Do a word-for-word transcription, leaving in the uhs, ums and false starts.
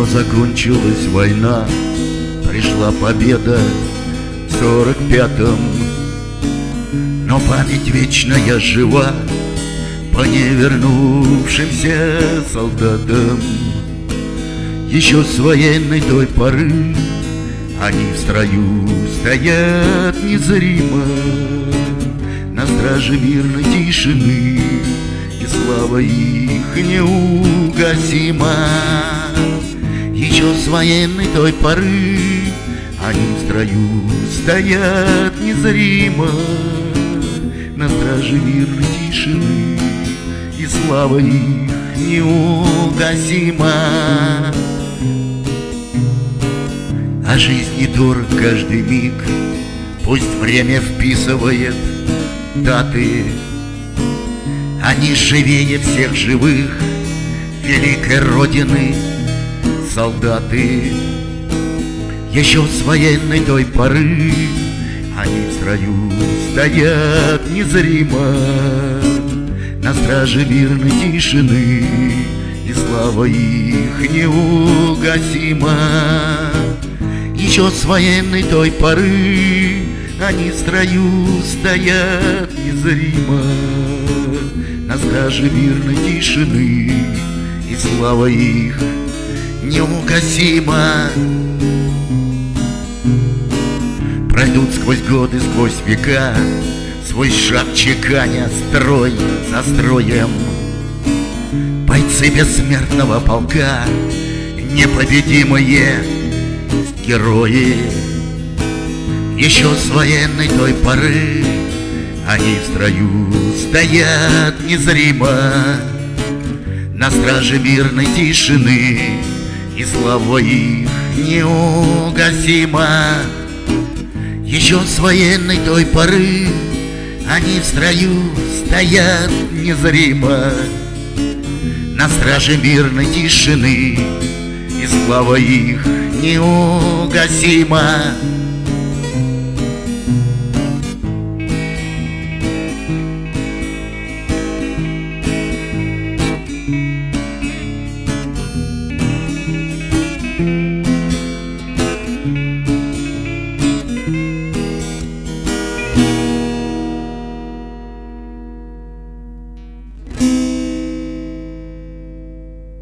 Но закончилась война, пришла победа в сорок пятом. Но память вечная жива по невернувшимся солдатам. Еще с военной той поры они в строю стоят незримо, на страже мирной тишины, и слава их неугасима. Еще с военной той поры они в строю стоят незримо, на страже мирной тишины, и слава их неугасима. А жизни дорог каждый миг, пусть время вписывает даты. Они живее всех живых великой Родины солдаты. Еще с военной той поры они в строю стоят незримо, на страже мирной тишины, и слава их неугасима. Еще с военной той поры они в строю стоят незримо, на страже мирной тишины, и слава их неугасима. Пройдут сквозь годы, сквозь века, свой шаг чеканя строй за строем. Бойцы бессмертного полка, непобедимые герои. Еще с военной той поры они в строю стоят незримо, на страже мирной тишины, и слава их неугасима. Еще с военной той поры они в строю стоят незримо, на страже мирной тишины, и слава их неугасима.